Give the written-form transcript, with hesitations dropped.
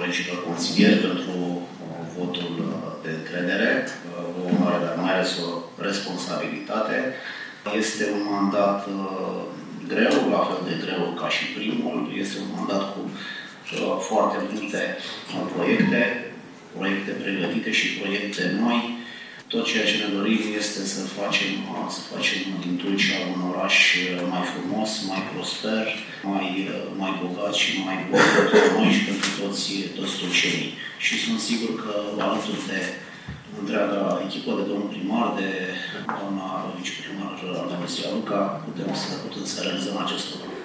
colegilor consilieri pentru votul de încredere. O onoare, dar mai ales o responsabilitate. Este un mandat greu, la fel de greu ca și primul. Este un mandat cu foarte multe proiecte pregătite și proiecte noi. Tot ceea ce ne dorim este să facem din Tulcea un oraș mai frumos, mai prosper, mai bogat și mai bun pentru noi și pentru toți tulcenii. Și sunt sigur că alături de întreaga echipă de domnul primar, de doamna viceprimar Ana Lucia Luca, putem să realizăm acest lucru.